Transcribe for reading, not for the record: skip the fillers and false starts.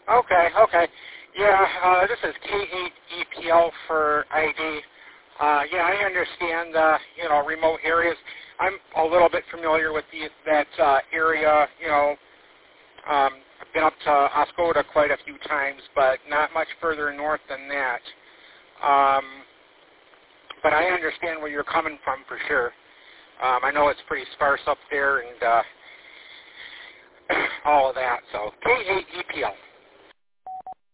Okay, okay. Yeah, this is K8EPL for ID. Yeah, I understand, remote areas. I'm a little bit familiar with that area, I've been up to Oscoda quite a few times, but not much further north than that. But I understand where you're coming from for sure. I know it's pretty sparse up there and all of that. So K8EPL.